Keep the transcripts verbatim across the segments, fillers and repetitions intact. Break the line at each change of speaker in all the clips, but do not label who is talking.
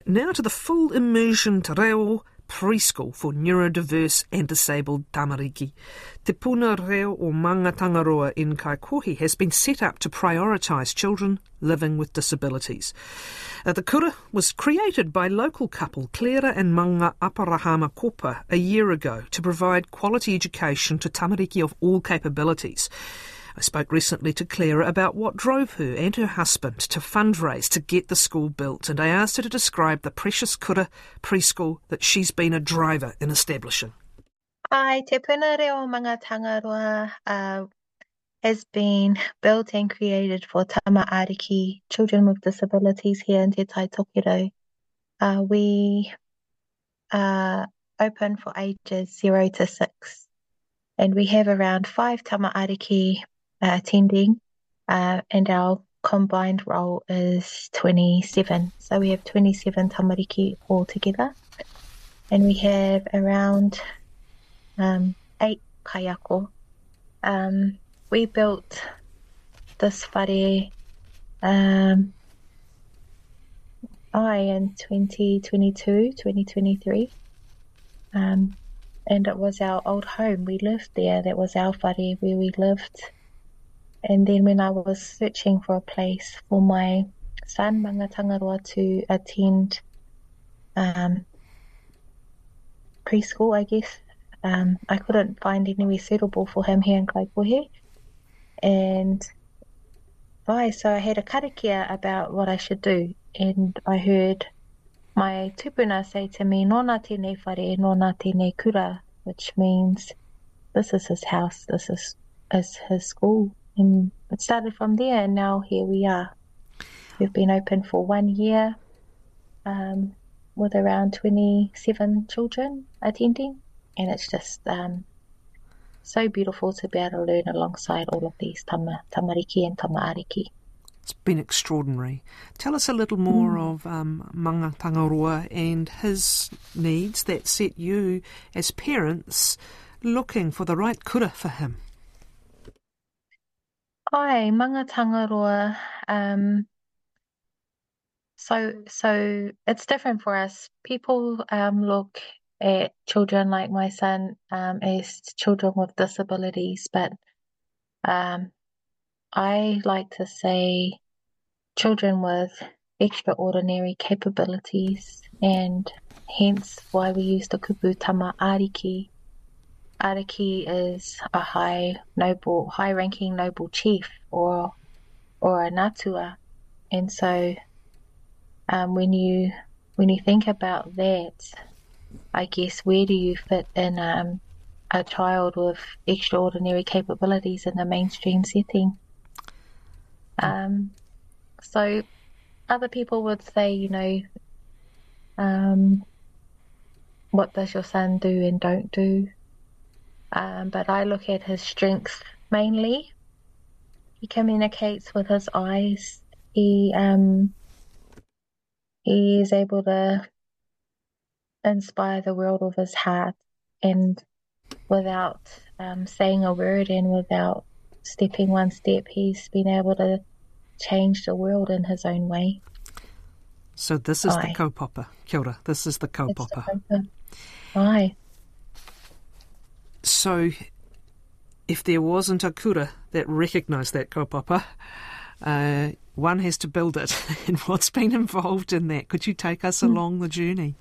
Now to the full immersion te reo preschool for neurodiverse and disabled tamariki. Te puna reo o Manga Tangaroa in Kaikohe has been set up to prioritise children living with disabilities. Uh, the kura was created by local couple Clara and Manga Aparahama Kopa a year ago to provide quality education to tamariki of all capabilities. I spoke recently to Clara about what drove her and her husband to fundraise to get the school built, and I asked her to describe the precious kura preschool that she's been a driver in establishing.
Ai, Te Puna Reo Manga Tangaroa uh, has been built and created for tama ariki, children with disabilities here in Te Tai Tokiro. Uh, we are open for ages zero to six, and we have around five tama ariki uh, attending, uh, and our combined role is twenty-seven. So we have twenty-seven tamariki altogether, and we have around um, eight kayako. Um, we built this whare um, I in twenty twenty-two, twenty twenty-three. Um, and it was our old home. We lived there. That was our whare where we lived. And then when I was searching for a place for my son, Manga Tangaroa, to attend um, preschool, I guess, um, I couldn't find anywhere suitable for him here in Kaikohe. And right, so I had a karakia about what I should do. And I heard my tupuna say to me, Nōna tēnei whare, nōna tēnei kura, which means this is his house, this is, is his school. And it started from there, and now here we are. We've been open for one year um, with around twenty-seven children attending, and it's just um, so beautiful to be able to learn alongside all of these tama, tamariki and tamaariki.
It's been extraordinary. Tell us a little more
Mm.
of um, Manga Tangaroa and his needs that set you as parents looking for the right kura for him.
Ai, Manga Tangaroa, um, so so it's different for us. People um, look at children like my son um, as children with disabilities, but um, I like to say children with extraordinary capabilities, and hence why we use the kupu tama ariki. Ariki is a high noble, high-ranking noble chief or or a natua, and so um, when you when you think about that, I guess where do you fit in um, a child with extraordinary capabilities in a mainstream setting? Um, so other people would say, you know, um, what does your son do and don't do? Um, but I look at his strengths mainly. He communicates with his eyes. He um, he is able to inspire the world with his heart, and without um, saying a word and without stepping one step, he's been able to change the world in his own way.
So this is
Aye.
the kaupapa. Kia ora, this is the kaupapa.
Aye.
So if there wasn't a kura that recognised that kaupapa, uh, one has to build it. And what's been involved in that? Could you take us
Mm.
along the journey?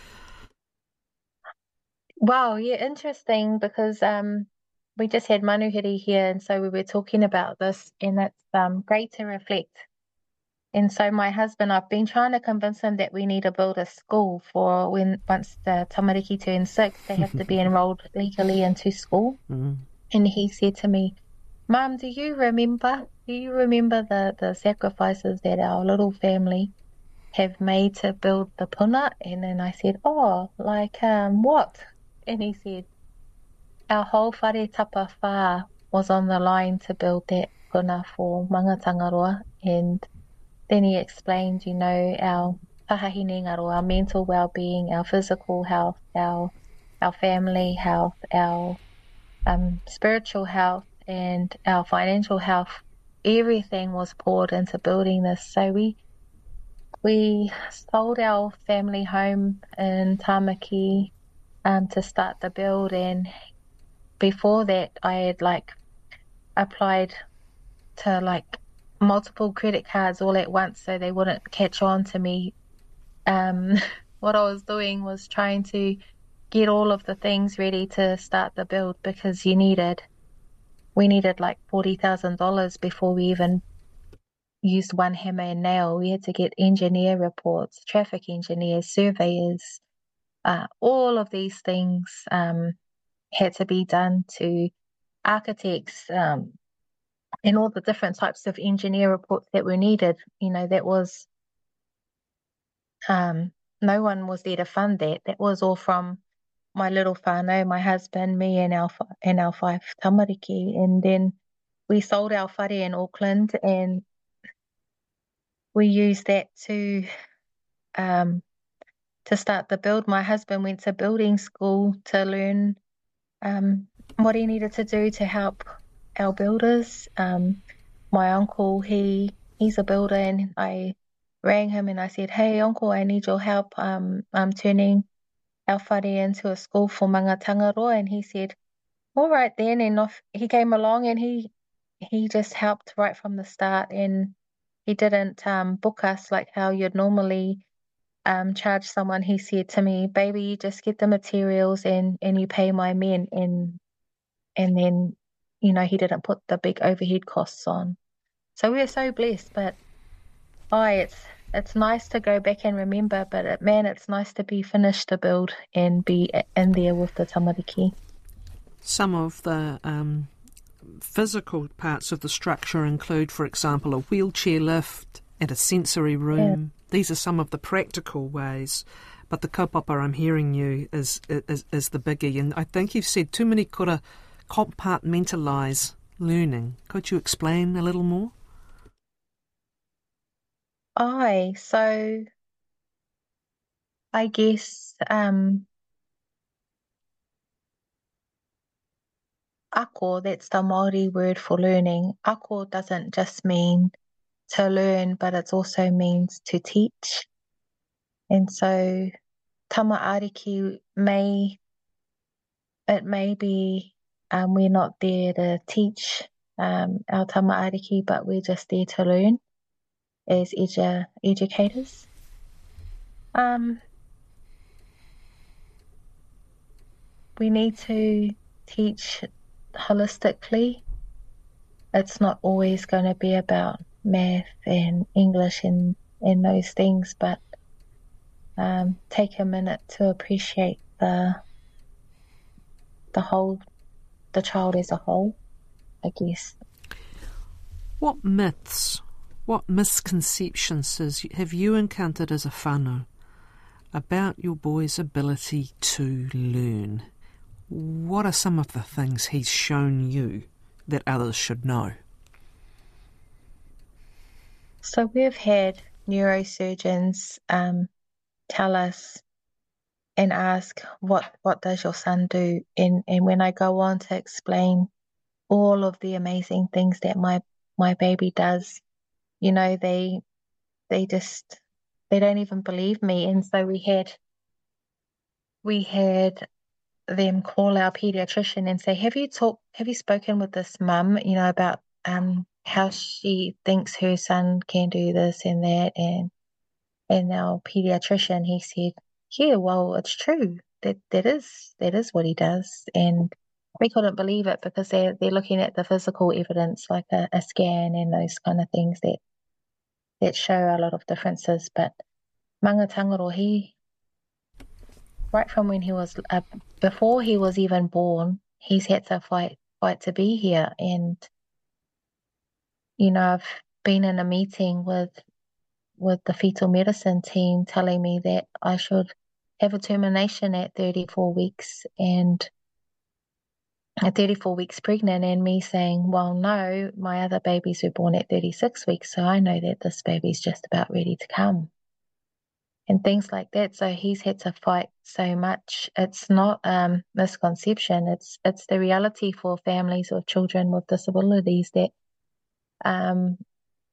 Wow, yeah, interesting, because um, we just had Manuhiri here, and so we were talking about this, and it's um, great to reflect. And so my husband, I've been trying to convince him that we need to build a school for when once the tamariki turn six, they have to be enrolled legally into school.
Mm.
And he said to me, Mum, do you remember, do you remember the, the sacrifices that our little family have made to build the puna? And then I said, oh, like um, what? And he said, our whole whare tapa whā was on the line to build that puna for Manga Tangaroa. And then he explained, you know, our tahahine ngaro, our mental well-being, our physical health, our our family health, our um, spiritual health, and our financial health. Everything was poured into building this. So we We sold our family home in Tamaki um, to start the build, and before that, I had like applied to like multiple credit cards all at once so they wouldn't catch on to me. Um, what I was doing was trying to get all of the things ready to start the build because you needed, we needed like forty thousand dollars before we even used one hammer and nail. We had to get engineer reports, traffic engineers, surveyors, uh, all of these things um, had to be done to architects um, and all the different types of engineer reports that were needed. You know, that was, um, no one was there to fund that. That was all from my little whānau, my husband, me and our, and our five tamariki. And then we sold our whare in Auckland and we used that to um, to start the build. My husband went to building school to learn um, what he needed to do to help our builders. Um, my uncle, he he's a builder, and I rang him and I said, "Hey, uncle, I need your help. Um, I'm turning our whare into a school for Manga Tangaroa." And he said, "All right then." And off he came along, and he he just helped right from the start, and he didn't um, book us like how you'd normally um, charge someone. He said to me, "Baby, you just get the materials and and you pay my men." And and then, you know, he didn't put the big overhead costs on. So we're so blessed. But oh, it's it's nice to go back and remember. But it, man, it's nice to be finished to build and be in there with the tamariki.
Some of the um, physical parts of the structure include, for example, a wheelchair lift and a sensory room. Yeah. These are some of the practical ways. But the kaupapa I'm hearing you is, is is the biggie. And I think you've said too many kura compartmentalise learning. Could you explain a little more?
Aye, so I guess um, ako, that's the Māori word for learning. Ako doesn't just mean to learn, but it also means to teach. And so tama ariki may, it may be um, we're not there to teach um, our tama ariki, but we're just there to learn as edu- educators. Um, we need to teach holistically. It's not always going to be about math and English and, and those things, but um, take a minute to appreciate the the whole, the child as a whole, I guess.
What myths, what misconceptions have you encountered as a whānau about your boy's ability to learn? What are some of the things he's shown you that others should know?
So we've had neurosurgeons um, tell us and ask, what, what does your son do? And, and when I go on to explain all of the amazing things that my, my baby does, you know, they they just, they don't even believe me. And so we had we had them call our pediatrician and say, have you talked, have you spoken with this mum, you know, about um how she thinks her son can do this and that? And and our pediatrician, he said, yeah, well, it's true. That that is that is what he does. And we couldn't believe it because they're they're looking at the physical evidence, like a, a scan and those kind of things that that show a lot of differences. But Manga Tangaroa, he, right from when he was, uh, before he was even born, he's had to fight, fight to be here. And, you know, I've been in a meeting with, with the fetal medicine team telling me that I should have a termination at thirty-four weeks and at thirty-four weeks pregnant, and me saying, well, no, my other babies were born at thirty-six weeks, so I know that this baby's just about ready to come. And things like that. So he's had to fight so much. It's not um, misconception. It's it's the reality for families of children with disabilities that um,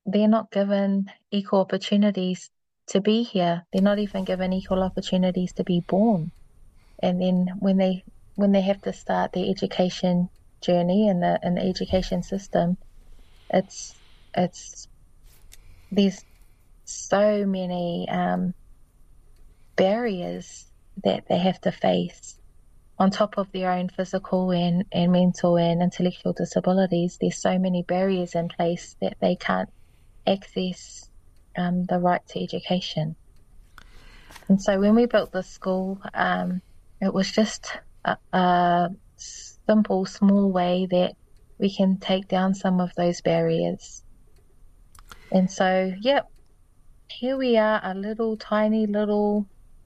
they're not given equal opportunities to be here. They're not even given equal opportunities to be born. And then when they when they have to start their education journey in the in the education system, it's it's there's so many um, barriers that they have to face on top of their own physical and, and mental and intellectual disabilities. There's so many barriers in place that they can't access um, the right to education. And so when we built this school, um, it was just a, a simple, small way that we can take down some of those barriers. And so, yep, here we are, a little tiny little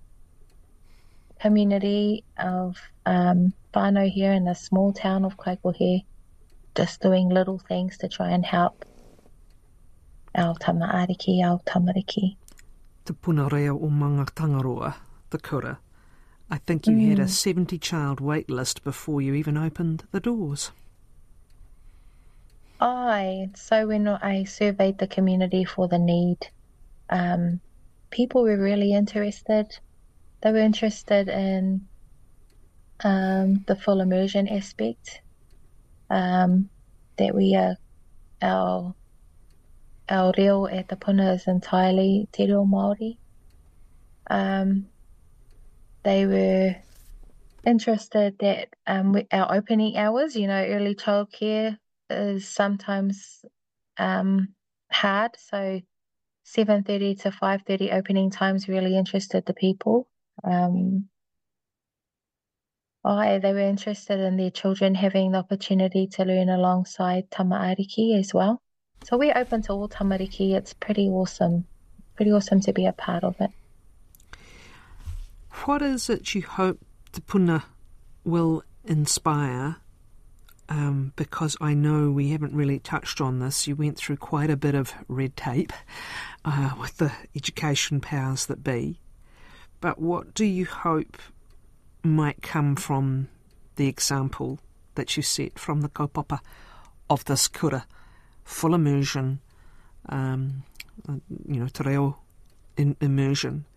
community of um, whānau here in the small town of Kaikohe, just doing little things to try and help our tamaariki, our tamariki.
Te puna rea o Manga Tangaroa, the kura. I think you mm. had a seventy-child wait list before you even opened the doors.
Aye, so when I surveyed the community for the need, um, people were really interested. They were interested in um, the full immersion aspect, um, that we are, our, our reo at the puna is entirely te reo Māori. Um, they were interested that um, we, our opening hours, you know, early childcare is sometimes um, hard, so seven thirty to five thirty opening times really interested the people. Um, oh, they were interested in their children having the opportunity to learn alongside tamaariki as well. So we're open to all tamariki. It's pretty awesome. Pretty awesome to be a part of it.
What is it you hope Te Puna will inspire? Um, because I know we haven't really touched on this. You went through quite a bit of red tape uh, with the education powers that be. But what do you hope might come from the example that you set from the kaupapa of this kura, full immersion, um, you know, te reo in immersion,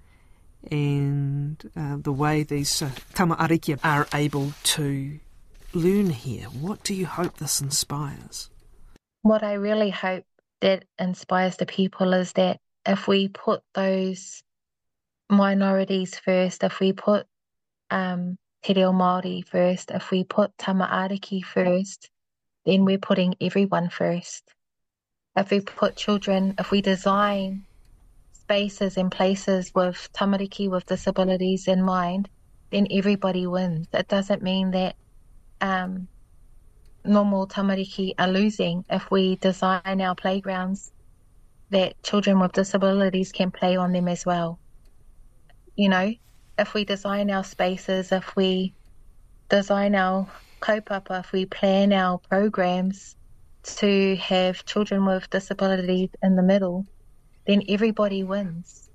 and uh, the way these uh, tamaariki are able to learn here? What do you hope this inspires?
What I really hope that inspires the people is that if we put those minorities first, if we put um, te reo Māori first, if we put tamaariki first, then we're putting everyone first. If we put children, if we design spaces and places with tamariki, with disabilities in mind, then everybody wins. It doesn't mean that um, normal tamariki are losing. If we design our playgrounds that children with disabilities can play on them as well. You know, if we design our spaces, if we design our kaupapa, if we plan our programs to have children with disabilities in the middle, then everybody wins.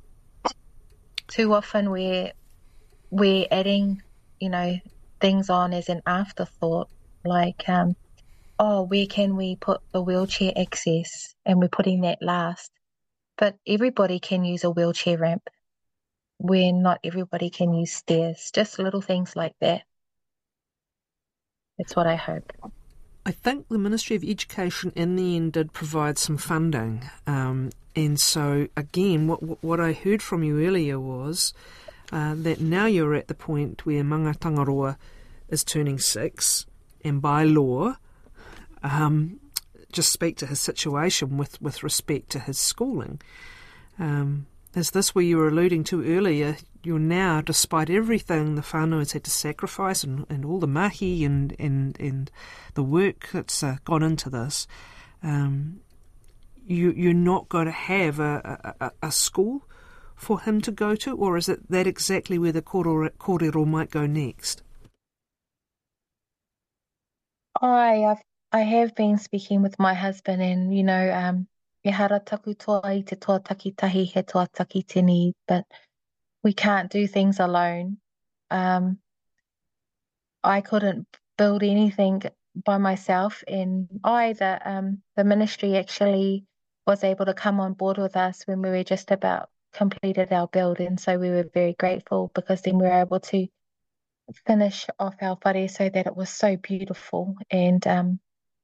Too often we're, we're adding, you know, things on as an afterthought, like, um, oh, where can we put the wheelchair access? And we're putting that last. But everybody can use a wheelchair ramp, where not everybody can use stairs. Just little things like that. That's what I hope.
I think the Ministry of Education in the end did provide some funding. Um, and so, again, what what I heard from you earlier was uh, that now you're at the point where Manga Tangaroa is turning six, and by law, um, just speak to his situation with, with respect to his schooling. Um, is this where you were alluding to earlier? You're now, despite everything the whānau has had to sacrifice and, and all the mahi and, and, and the work that's uh, gone into this, um, you, you're not going to have a, a, a school for him to go to, or is it that exactly where the kōrero, kōrero might go next?
I, I've, I have been speaking with my husband, and, you know, um, e hara taku toa i te toa takitahi he toa takitini, but we can't do things alone. Um, I couldn't build anything by myself, and I, the, um, the ministry actually was able to come on board with us when we were just about completed our build. And so we were very grateful because then we were able to finish off our whare so that it was so beautiful. And um,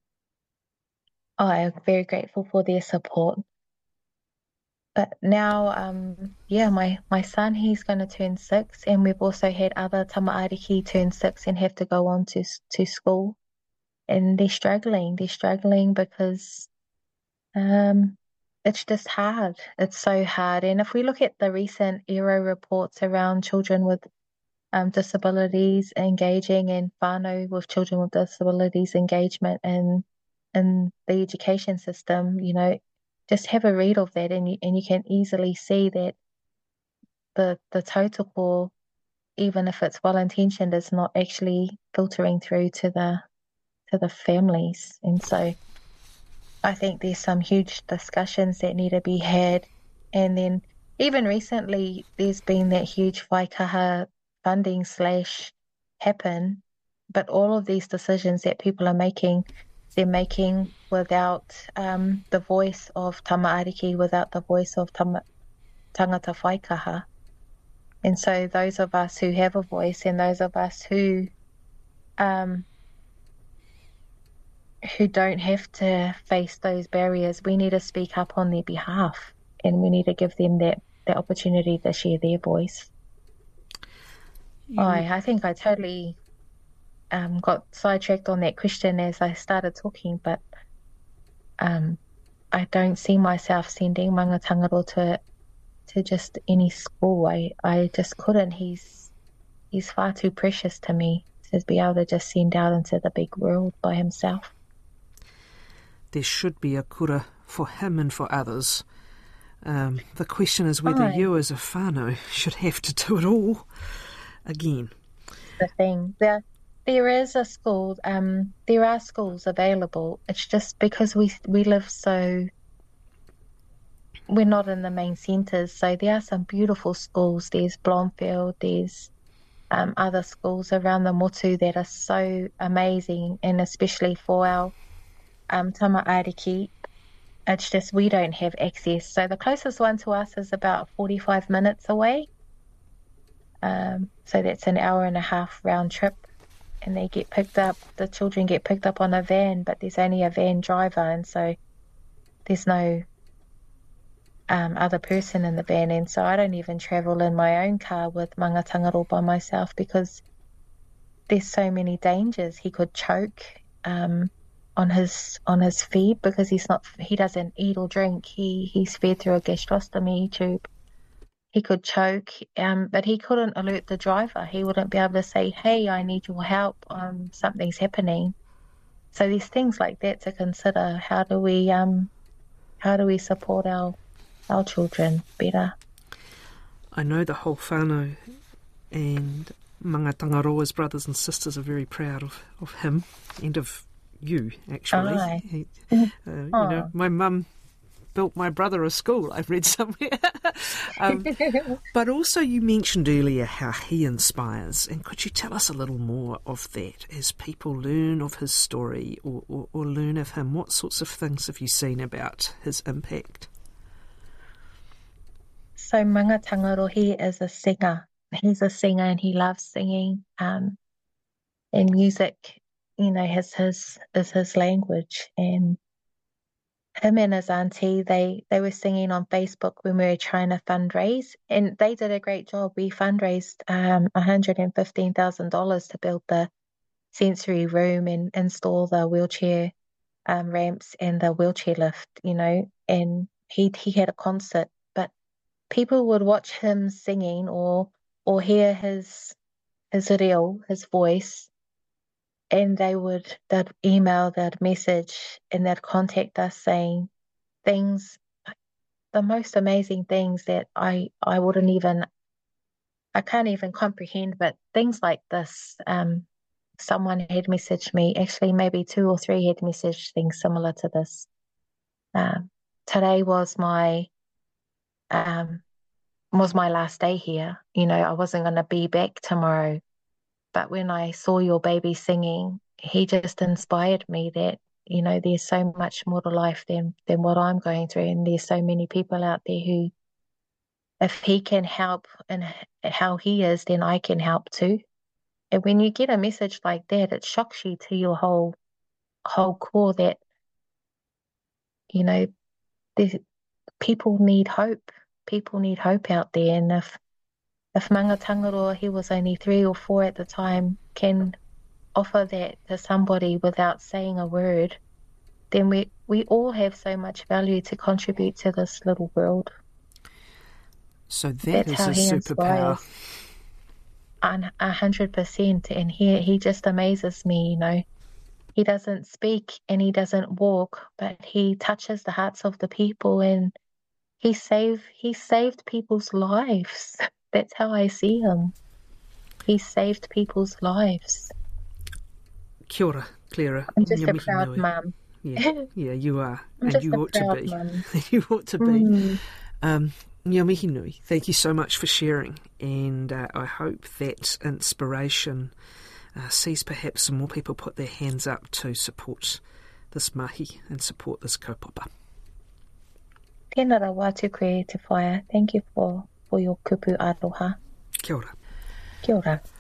I'm very grateful for their support. But now, um, yeah, my, my son, he's going to turn six, and we've also had other tamaariki turn six and have to go on to to school, and they're struggling. They're struggling because um, it's just hard. It's so hard. And if we look at the recent E R O reports around children with um, disabilities engaging and whānau with children with disabilities engagement in in the education system, you know, just have a read of that, and you and you can easily see that the the tautoko, even if it's well intentioned, is not actually filtering through to the to the families. And so I think there's some huge discussions that need to be had. And then even recently there's been that huge waikaha funding slash happen, but all of these decisions that people are making, they're making without um, the voice of tamaariki, without the voice of tama, tangata waikaha. And so those of us who have a voice, and those of us who um, who don't have to face those barriers, we need to speak up on their behalf, and we need to give them that, that opportunity to share their voice.
You...
I, I think I totally um, got sidetracked on that question as I started talking, but um, I don't see myself sending Manga Tangaro to to just any school. I, I just couldn't. He's he's far too precious to me to be able to just send out into the big world by himself.
There should be a kura for him and for others. Um, the question is whether
Aye.
you as a whānau should have to do it all again.
The thing. There, there is a school, um, there are schools available. It's just because we we live so, we're not in the main centres, so there are some beautiful schools. There's Blomfield, there's um, other schools around the motu that are so amazing, and especially for our um, tamaariki, it's just we don't have access. So the closest one to us is about forty-five minutes away. Um, so that's an hour and a half round trip, and they get picked up, the children get picked up on a van, but there's only a van driver, and so there's no um, other person in the van. And so I don't even travel in my own car with Manga Tangaro by myself because there's so many dangers. He could choke um, on his on his feed because he's not he doesn't eat or drink. He he's fed through a gastrostomy tube. He could choke, um, but he couldn't alert the driver. He wouldn't be able to say, "Hey, I need your help. Um, something's happening." So there's things like that to consider. How do we um, how do we support our our children better?
I know the whole whānau and Manga Tangaroa's brothers and sisters are very proud of, of him and of you, actually.
Aye.
He, uh, you
Oh.
know, my mum built my brother a school, I've read somewhere. um, but also you mentioned earlier how he inspires, and could you tell us a little more of that as people learn of his story or, or, or learn of him? What sorts of things have you seen about his impact?
So Manga Tangaro, he is a singer. He's a singer and he loves singing. Um, and music, you know, has his is his language. And him and his auntie, they they were singing on Facebook when we were trying to fundraise, and they did a great job. We fundraised um one hundred and fifteen thousand dollars to build the sensory room and install the wheelchair um ramps and the wheelchair lift. You know, and he he had a concert, but people would watch him singing or or hear his his reo, his voice, and they would they'd email, they'd message, and they'd contact us saying things, the most amazing things that I I wouldn't even I can't even comprehend. But things like this, um, someone had messaged me, actually maybe two or three had messaged things similar to this. Um, today was my um was my last day here. You know, I wasn't going to be back tomorrow. But when I saw your baby singing, he just inspired me that, you know, there's so much more to life than, than what I'm going through. And there's so many people out there who, if he can help and how he is, then I can help too. And when you get a message like that, it shocks you to your whole whole core that, you know, there's, people need hope. People need hope out there. And if if Manga Tangaroa, he was only three or four at the time, can offer that to somebody without saying a word, then we, we all have so much value to contribute to this little world.
So that
That's
is
how
a
he
superpower.
inspires. A a hundred percent. And he, he just amazes me, you know. He doesn't speak and he doesn't walk, but he touches the hearts of the people, and he saved, he saved people's lives. That's how I see him. He saved people's lives.
Kia ora, Clara.
I'm just
Ngā
a
mihi
proud
nui.
mum.
Yeah, yeah, you are.
I'm
and
just
you
a
ought to
proud
be.
mum.
You ought to be.
Mm.
Um, ngā mihi nui. Thank you so much for sharing, and uh, I hope that inspiration uh, sees perhaps some more people put their hands up to support this mahi and support this kaupapa.
Tēnā rā wātu koe te whaia. Thank you for, for your kupu aroha.
Kia ora.
Kia ora.